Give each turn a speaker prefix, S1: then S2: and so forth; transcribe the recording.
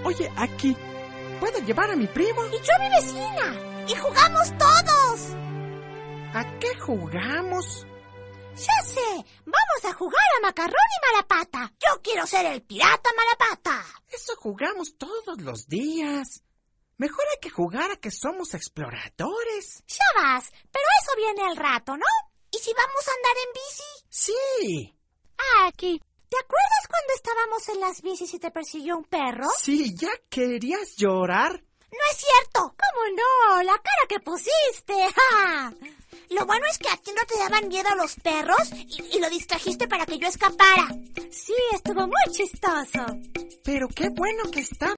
S1: Oye, Aki, ¿puedo llevar a mi primo?
S2: Y yo a mi vecina. Y jugamos todos.
S1: ¿A qué jugamos?
S2: Ya sé, vamos a jugar a Macarrón y Malapata. Yo quiero ser el pirata Malapata.
S1: Eso jugamos todos los días. Mejor hay que jugar a que somos exploradores.
S2: Ya vas, pero eso viene al rato, ¿no? ¿Y si vamos a andar en bici?
S1: Sí.
S2: Aki, ¿te acuerdas cuando estábamos en las bicis y te persiguió un perro?
S1: Sí, ¿ya querías llorar?
S2: No es cierto. ¿Cómo no? La cara que pusiste. ¡Ja! Lo bueno es que a ti no te daban miedo los perros y lo distrajiste para que yo escapara. Sí, estuvo muy chistoso.
S1: Pero qué bueno que está